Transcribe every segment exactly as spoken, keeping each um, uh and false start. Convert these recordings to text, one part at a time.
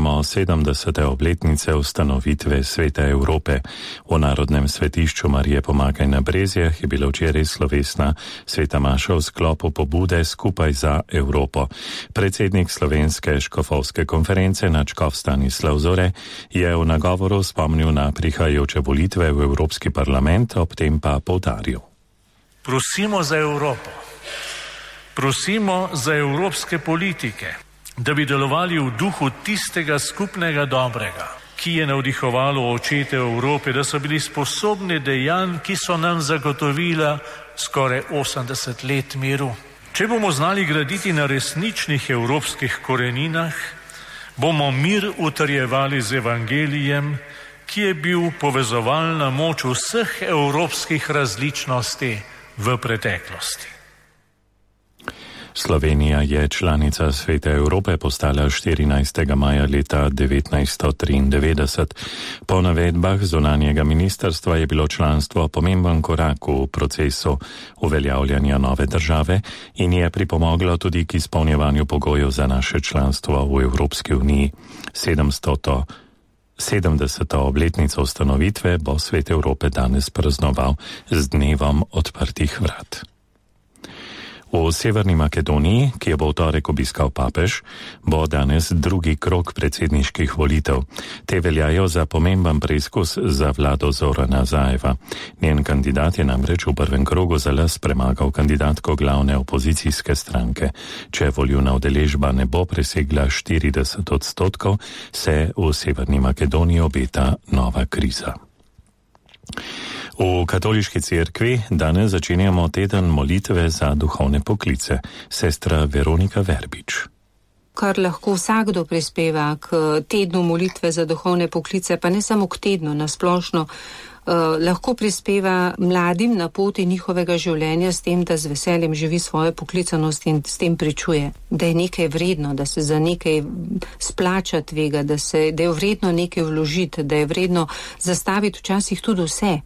slavimo sedemdesete obletnice ustanovitve Sveta Evrope. V Narodnem svetišču Marije Pomagaj na Brezjah je bila včeraj slovesna sveta maša v sklopu pobude Skupaj za Evropo. Predsednik Slovenske škofovske konference nadškof Stanislav Zore je v nagovoru spomnil na prihajajoče volitve v Evropski parlament, ob tem pa poudaril. Prosimo za Evropo, prosimo za evropske politike, da bi delovali v duhu tistega skupnega dobrega, ki je navdihovalo očete Evrope, da so bili sposobni dejanj, ki so nam zagotovila skoraj osemdeset let miru. Če bomo znali graditi na resničnih evropskih koreninah, bomo mir utrjevali z evangelijem, ki je bil povezovalna moč vseh evropskih različnosti v preteklosti. Slovenija je članica Sveta Evrope postala štirinajstega maja leta devetnajststo triindevetdeset. Po navedbah zunanjega ministrstva je bilo članstvo pomemben korak v procesu uveljavljanja nove države in je pripomoglo tudi k izpolnjevanju pogojev za naše članstvo v Evropski uniji. sedemstoto sedemdeseto obletnico ustanovitve bo Svet Evrope danes praznoval z dnevom odprtih vrat. V Severni Makedoniji, ki jo bo v torek obiskal papež, bo danes drugi krog predsedniških volitev. Te veljajo za pomemben preizkus za vlado Zorana Zajeva. Njen kandidat je namreč v prvem krogu za las premagal kandidatko glavne opozicijske stranke. Če voljivna udeležba ne bo presegla štirideset odstotkov, se v Severni Makedoniji obeta nova kriza. V katoliški cerkvi danes začenjamo teden molitve za duhovne poklice. Sestra Veronika Verbič. Kar lahko vsakdo prispeva k tednu molitve za duhovne poklice, pa ne samo k tednu, nasplošno, eh, lahko prispeva mladim na poti njihovega življenja s tem, da z veseljem živi svojo poklicanost in s tem pričuje, da je nekaj vredno, da se za nekaj splača tvega, da, se, da je vredno nekaj vložiti, da je vredno zastaviti včasih tudi vse.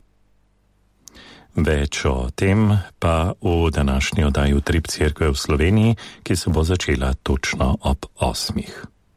Več o tem pa v današnji oddaji Utrip cerkve v Sloveniji, ki se bo začela točno ob osmih.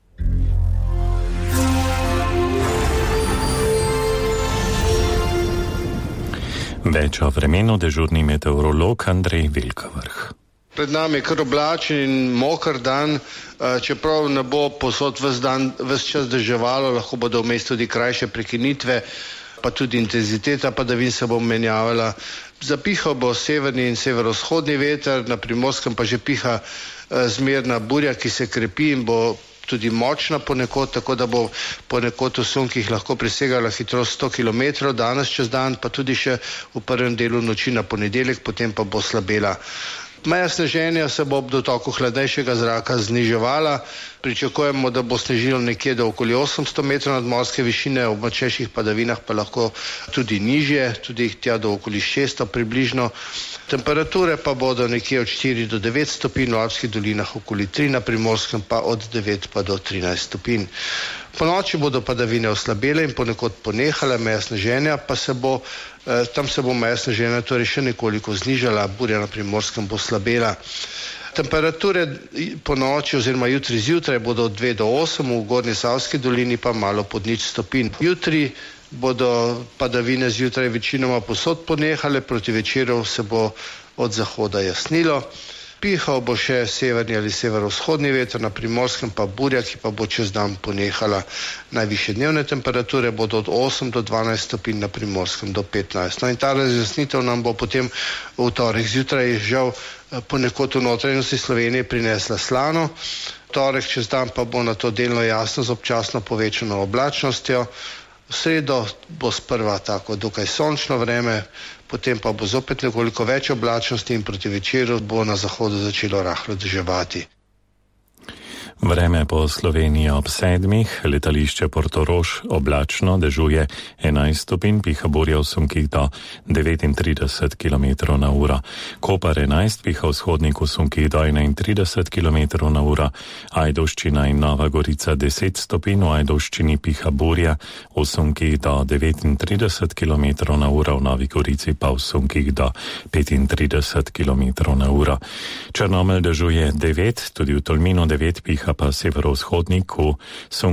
Več o vremenu dežurni meteorolog Andrej Velkavrh. Pred nami je kar oblačen in moker dan, čeprav ne bo povsod ves dan, ves čas deževalo, lahko bodo vmes tudi krajše prekinitve, pa tudi intenziteta padavin se bo menjavala. Zapihal bo severni in severovzhodni veter, na Primorskem pa že piha zmerna burja, ki se krepi in bo tudi močna ponekod, tako da bo ponekod v sunkih lahko presegala hitrost sto kilometrov, danes čez dan, pa tudi še v prvem delu noči na ponedeljek, potem pa bo slabela. Meja sneženja se bo ob dotoku hladnejšega zraka zniževala. Pričakujemo, da bo snežilo nekje do okoli osemsto metrov nadmorske višine, ob močnejših padavinah pa lahko tudi nižje, tudi tja do okoli šeststo približno. Temperature pa bodo nekje od štiri do devet stopinj, v Alpskih dolinah okoli tri, na Primorskem pa od devet pa do trinajst stopinj. Po noči bodo padavine oslabele in ponekod ponehale, meja sneženja pa se bo, eh, tam se bo meja sneženja torej še nekoliko znižala, burja na Primorskem bo slabela. Temperature po noči oziroma jutri zjutraj bodo od dve do osem, v Gornji Savski dolini pa malo pod nič stopinj. Jutri bodo padavine zjutraj večinoma posod ponehale, proti večeru se bo od zahoda jasnilo. Pihal bo še severni ali severovzhodni veter, na Primorskem pa burja, ki pa bo čez dan ponehala. Najvišje dnevne temperature bodo od osem do dvanajst stopinj, na Primorskem do petnajst. No in ta razjasnitev nam bo potem v torek zjutraj žal ponekod v notranjosti Slovenije prinesla slano. Torek čez dan pa bo na to delno jasno z občasno povečano oblačnostjo. V sredo bo sprva tako dokaj sončno vreme, potem pa bo zopet nekoliko več oblačnosti in proti večeru bo na zahodu začelo rahlo deževati. Vreme po Sloveniji ob sedmih, letališče Portorož oblačno, dežuje enajst stopinj, piha burja v sunkih do devetintrideset kilometrov na uro. Kopar enajst, piha vzhodnik v sunkih do enaintrideset kilometrov na uro. Ajdovščina in Nova Gorica deset stopinj, v Ajdovščini piha burja v sunkih do devetintrideset kilometrov na uro, v Novi Gorici pa v sunkih do petintrideset kilometrov na uro. Črnomelj dežuje devet, tudi v Tolminu devet, piha pa severovzhodnik v sunkih